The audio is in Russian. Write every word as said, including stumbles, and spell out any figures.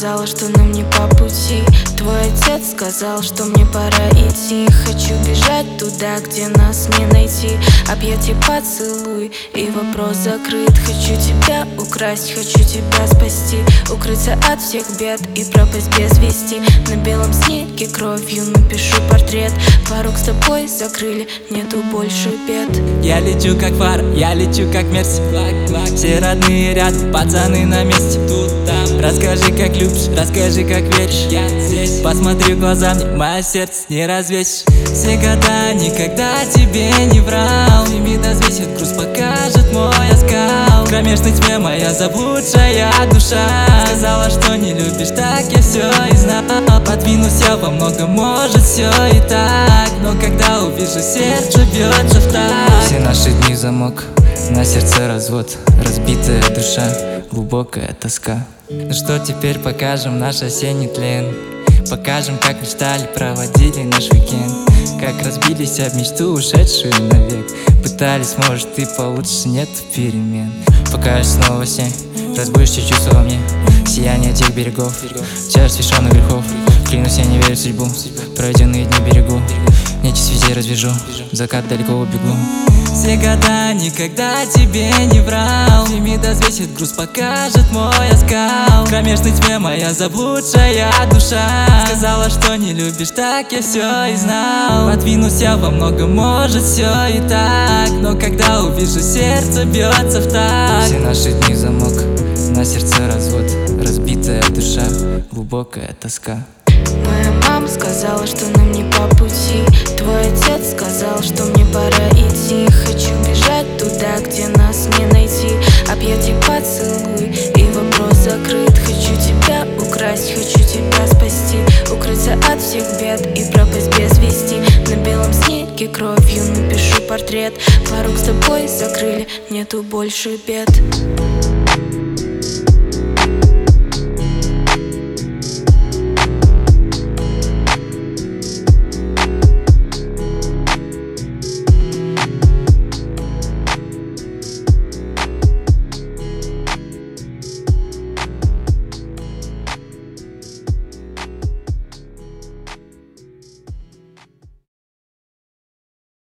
сказала, что нам не по пути. Твой отец сказал, что мне пора идти. Хочу бежать туда, где нас не найти. Объятия, поцелуй и вопрос закрыт. Хочу тебя украсть, хочу тебя спасти, укрыться от всех бед и пропасть без вести. На белом снеге кровью напишу портрет. Порог с тобой закрыли, нету больше бед. Я лечу как фар, я лечу как мерси. Все родные рядом, пацаны на месте. Тут, там. Расскажи, как любишь, расскажи, как веришь. Я здесь. Посмотри в глаза мне, мое сердце не развесишь. Все года никогда тебе не врал. Лимит взвесит, груз покажет мой оскал. В кромешной тьме моя заблудшая душа сказала, что не любишь, так я все и знал. Подвинусь я во многом, может все и так, но когда увижу, сердце бьется в такт. Все наши дни замок, на сердце развод, разбитая душа, глубокая тоска. Ну что теперь покажем наш осенний тлен? Покажем, как мечтали, проводили наш уикенд. Как разбились об мечту, ушедшую навек. Пытались, может и получше, нет перемен. Пока я снова семь, разбудишь чувства во мне. Сияние тех берегов, чаш священных грехов. Клянусь, я не верю в судьбу, пройденные дни берегу. Нечисть везде развяжу, в закат далеко убегу. Все года никогда тебе не врал. Лимит взвесит, груз покажет мой оскал. В кромешной тьме моя заблудшая душа сказала, что не любишь, так я все и знал. Подвинусь я во многом, может все и так, но когда увижу, сердце бьется в такт. Все наши дни замок, на сердце развод, разбитая душа, глубокая тоска. Моя мама сказала, что нам не по пути. Твой отец сказал, что мне пора идти. Хочу бежать туда, где нас не найти. Объятия, поцелуй и вопрос закрыт. Хочу тебя украсть, хочу тебя спасти, укрыться от всех бед и пропасть без вести. На белом снеге кровью напишу портрет. Порог с тобой закрыли, нету больше бед.